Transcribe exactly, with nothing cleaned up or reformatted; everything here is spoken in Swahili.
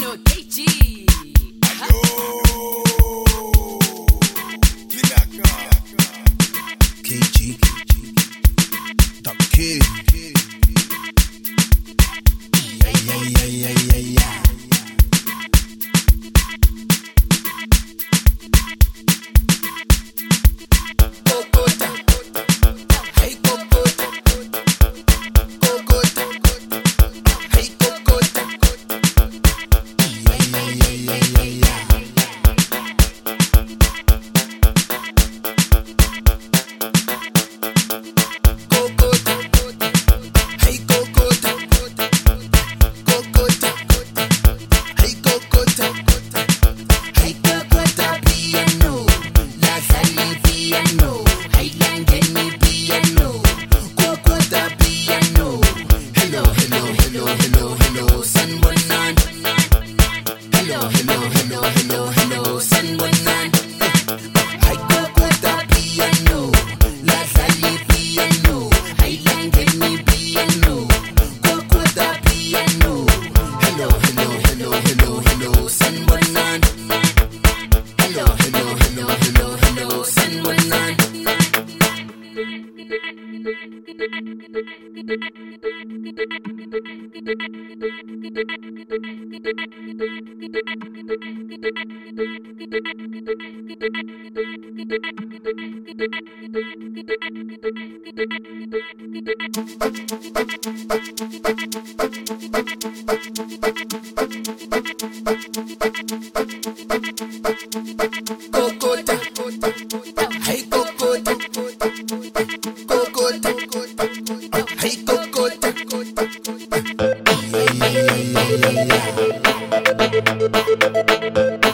Yo, K G. Yo, Kinaka. K G, Top Kid. Yeah, yeah, yeah, yeah, yeah, yeah. Kokota. Hey, Kokota. Kokota. Hey, Kokota. Yeah, yeah, yeah, yeah, yeah, yeah. Kokota. Hey, Kokota. Kokota. Hey, Kokota. Hey, Kokota piano. La sali piano. Hey, langeni piano. Kokota piano. Hello, hello, hello, hello, hello, San Buenan. Hello, hello, hello, hello, hello, San Buenan. Hey, Kokota piano. La sali piano. Hey, langeni piano. Kokota piano. Hello, hello, hello, hello, hello, San Buenan. Hello, hello, hello, hello, hello, San Buenan. Kokota. Hey, Kokota. Kokota. Hey, Kokota. Yeah, yeah, yeah, yeah, yeah, yeah.